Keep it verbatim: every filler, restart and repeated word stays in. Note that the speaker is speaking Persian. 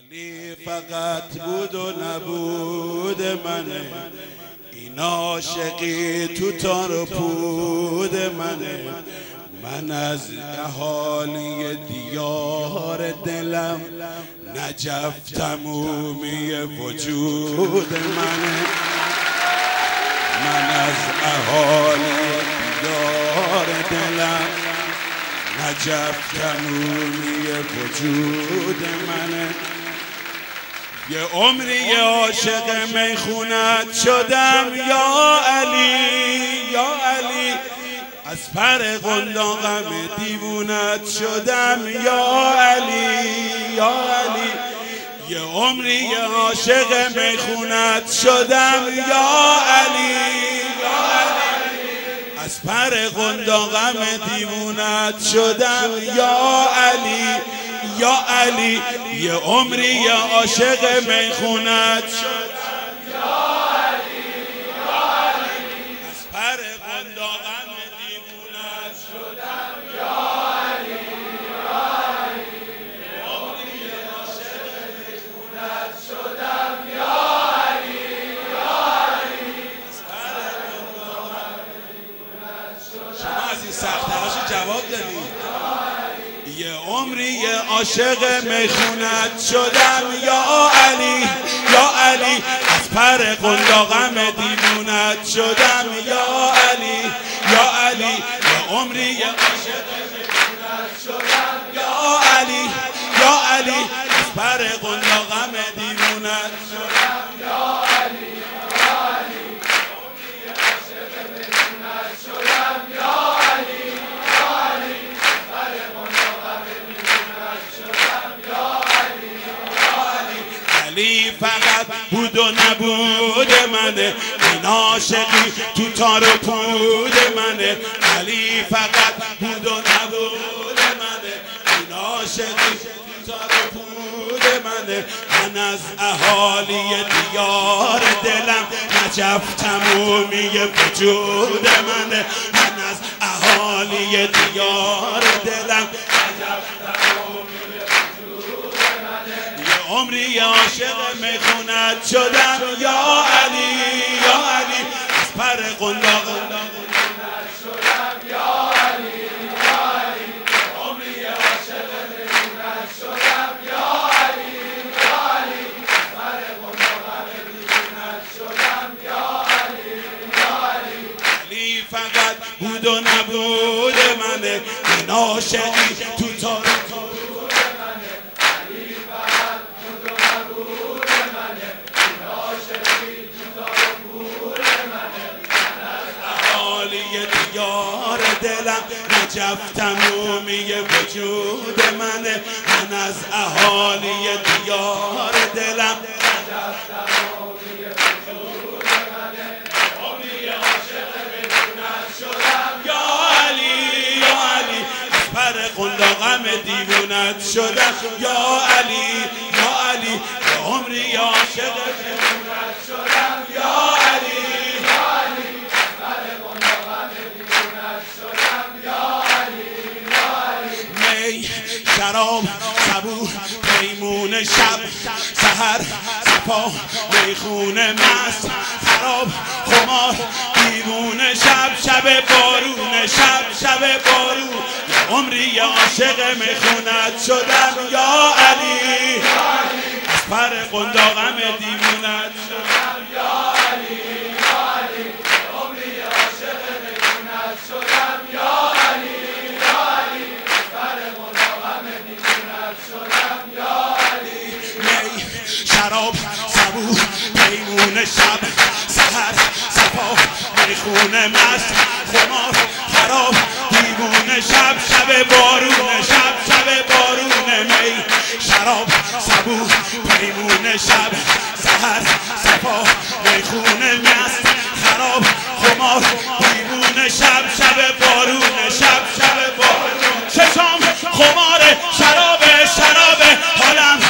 علی فقط بود و نبود منه، این عاشقی تو تار و پود منه. من از اهالی دیار دلم، نجف تمومی وجود منه. من از اهالی دیار دلم، نجف تمومی وجود منه. یه عمری عاشق میخونت شدم یا علی یا علی، از پر قنداقم دیوونت شدم یا علی یا علی. یه عمری عاشق میخونت شدم یا علی یا علی، از پر قنداقم دیوونت شدم یا علی یا علی. یه عمری عاشق میخونت شدم یا علی یا علی، از پر قنداقم دیوونت شدم یا علی یا علی. یه عمری عاشق میخونت شدم یا علی یا علی، از پر قنداقم دیوونت شدم. شما از این سخت‌تراشو جواب دادید. یه عمری عاشق میخونت شدم یا علی یا علی، از پر قنداقم دیوونت شدم یا علی یا علی. یه عمری عاشق میخونت شدم یا علی یا علی، از پر قنداقم دیوونت شدم یا علی یا علی. عمری عاشق میخونت شدم یا علی یا علی، از پر قنداقم علی فقط بود و نبود منه، این عاشقی تو تار و پود منه. علی فقط بود و نبود منه، این عاشقی تو تار و پود منه. من از اهالی دیار دلم، نجف تمومی وجود منه. من از اهالی دیار دلم، نجف تمومی عمری عاشق میخونت شدم یا علی یا علی، از پر قنداقم شدم یا علی یا علی. عمری عاشق میخونت شدم یا علی یا علی، از پر قنداقم شدم یا علی یا علی. علی فقط بود و نبود منه، این عاشقی تو تار دیار دلم، نجف تمومی وجود منه. من از اهالی دیار دلم، نجف تمومی وجود منه. عمری عاشق میخونت شدم یا علی یا علی، از پر قنداقم دیوونت شدم یا علی یا علی. عمری عاشق میخونت شدم یا علی یا علی، شراب صبور پیمون شب سحر صفا میخونه مست خراب خمار دیوونه شب شب بارون شب شب بارون. عمری عاشق میخونت شدم یا علی، از پر قنداقم دیوونت شدم یا علی یا علی. عمری عاشق میخونت شدم یا علی یا علی، از پر قنداقم دیوونت شدم یا علی. می شراب صبور پیمون شب سحر صفا میخونه مست خمار خراب دیوونه شب شب بارون شب شب بارون. می شراب صبور پیمون شب سحر صفا میخونه مست خراب خمار دیوونه شب شب بارون شب شب بارون. چشام خمار شراب شراب حالم